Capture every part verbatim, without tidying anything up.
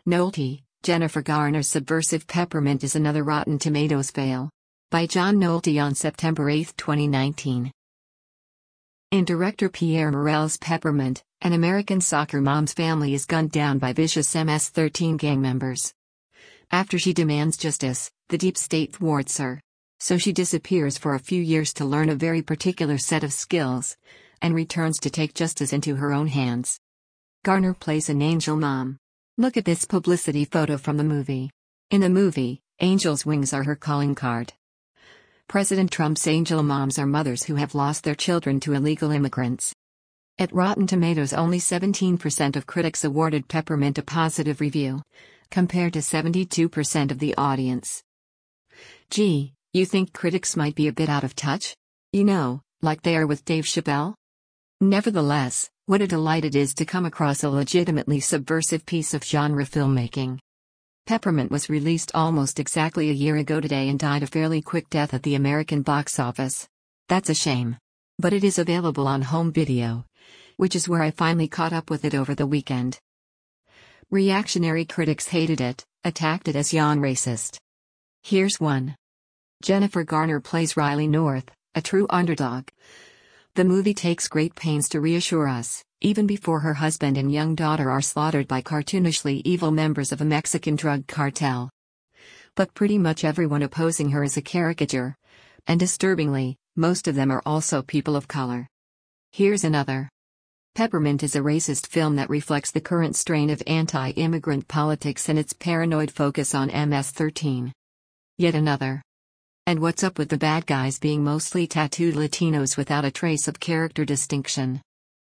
Nolte, Jennifer Garner's subversive Peppermint is another Rotten Tomatoes fail. By John Nolte on September eighth, twenty nineteen. In director Pierre Morel's Peppermint, an American soccer mom's family is gunned down by vicious M S thirteen gang members. After she demands justice, the deep state thwarts her. So she disappears for a few years to learn a very particular set of skills, and returns to take justice into her own hands. Garner plays an angel mom. Look at this publicity photo from the movie. In the movie, Angel's wings are her calling card. President Trump's angel moms are mothers who have lost their children to illegal immigrants. At Rotten Tomatoes, only seventeen percent of critics awarded Peppermint a positive review, compared to seventy-two percent of the audience. Gee, you think critics might be a bit out of touch? You know, like they are with Dave Chappelle? Nevertheless, what a delight it is to come across a legitimately subversive piece of genre filmmaking. Peppermint was released almost exactly a year ago today and died a fairly quick death at the American box office. That's a shame. But it is available on home video, which is where I finally caught up with it over the weekend. Reactionary critics hated it, attacked it as yawn racist. Here's one. Jennifer Garner plays Riley North, a true underdog. The movie takes great pains to reassure us, even before her husband and young daughter are slaughtered by cartoonishly evil members of a Mexican drug cartel. But pretty much everyone opposing her is a caricature, and disturbingly, most of them are also people of color. Here's another. Peppermint is a racist film that reflects the current strain of anti-immigrant politics and its paranoid focus on M S thirteen. Yet another. And what's up with the bad guys being mostly tattooed Latinos without a trace of character distinction?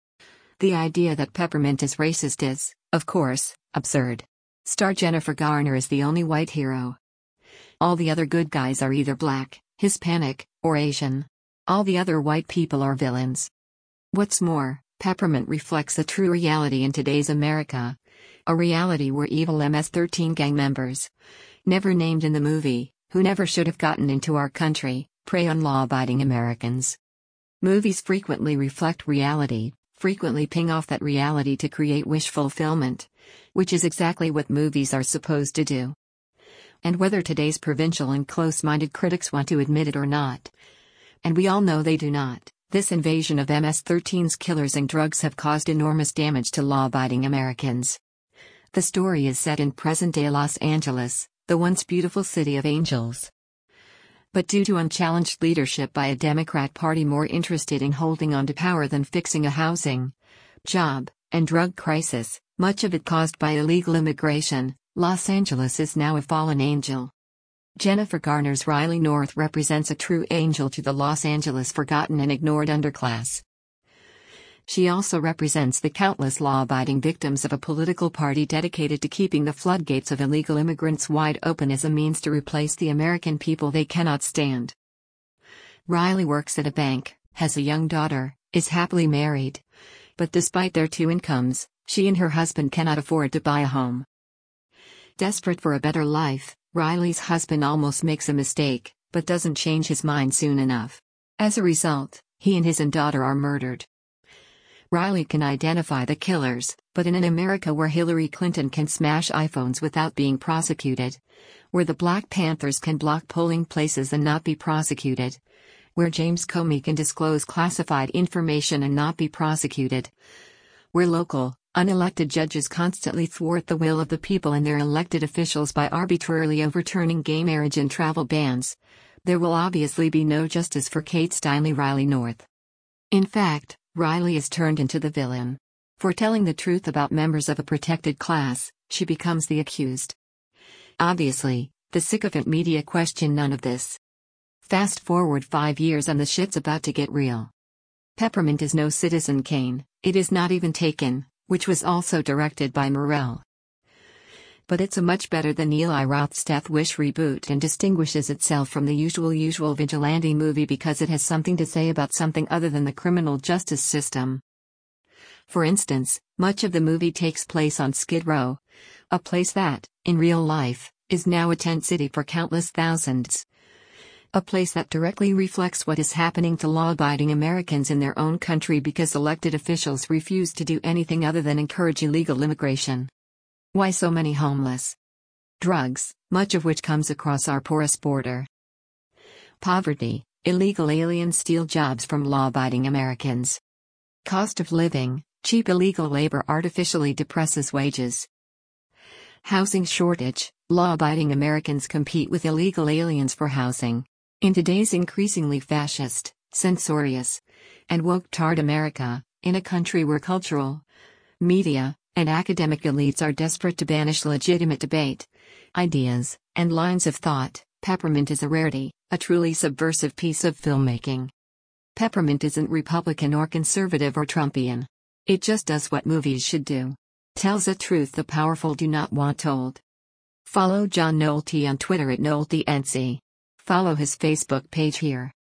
The idea that Peppermint is racist is, of course, absurd. Star Jennifer Garner is the only white hero. All the other good guys are either black, Hispanic, or Asian. All the other white people are villains. What's more, Peppermint reflects a true reality in today's America. A reality where evil M S thirteen gang members, never named in the movie, who never should have gotten into our country, prey on law-abiding Americans. Movies frequently reflect reality, frequently ping off that reality to create wish fulfillment, which is exactly what movies are supposed to do. And whether today's provincial and close-minded critics want to admit it or not, and we all know they do not, this invasion of M S thirteen's killers and drugs have caused enormous damage to law-abiding Americans. The story is set in present-day Los Angeles, the once beautiful city of angels. But due to unchallenged leadership by a Democrat Party more interested in holding on to power than fixing a housing, job, and drug crisis, much of it caused by illegal immigration, Los Angeles is now a fallen angel. Jennifer Garner's Riley North represents a true angel to the Los Angeles forgotten and ignored underclass. She also represents the countless law-abiding victims of a political party dedicated to keeping the floodgates of illegal immigrants wide open as a means to replace the American people they cannot stand. Riley works at a bank, has a young daughter, is happily married. But despite their two incomes, she and her husband cannot afford to buy a home. Desperate for a better life, Riley's husband almost makes a mistake, but doesn't change his mind soon enough. As a result, he and his and daughter are murdered. Riley can identify the killers, but in an America where Hillary Clinton can smash iPhones without being prosecuted, where the Black Panthers can block polling places and not be prosecuted, where James Comey can disclose classified information and not be prosecuted, where local, unelected judges constantly thwart the will of the people and their elected officials by arbitrarily overturning gay marriage and travel bans, there will obviously be no justice for Kate Steinle Riley North. In fact, Riley is turned into the villain. For telling the truth about members of a protected class, she becomes the accused. Obviously, the sycophant media question none of this. Fast forward five years and the shit's about to get real. Peppermint is no Citizen Kane, it is not even Taken, which was also directed by Morel. But it's a much better than Eli Roth's Death Wish reboot and distinguishes itself from the usual usual vigilante movie because it has something to say about something other than the criminal justice system. For instance, much of the movie takes place on Skid Row, a place that, in real life, is now a tent city for countless thousands. A place that directly reflects what is happening to law-abiding Americans in their own country because elected officials refuse to do anything other than encourage illegal immigration. Why so many homeless? Drugs, much of which comes across our porous border. Poverty, illegal aliens steal jobs from law-abiding Americans. Cost of living, cheap illegal labor artificially depresses wages. Housing shortage, law-abiding Americans compete with illegal aliens for housing. In today's increasingly fascist, censorious, and woke-tard America, in a country where cultural, media, and academic elites are desperate to banish legitimate debate, ideas, and lines of thought, Peppermint is a rarity, a truly subversive piece of filmmaking. Peppermint isn't Republican or conservative or Trumpian. It just does what movies should do. Tells a truth the powerful do not want told. Follow John Nolte on Twitter at NolteNC. Follow his Facebook page here.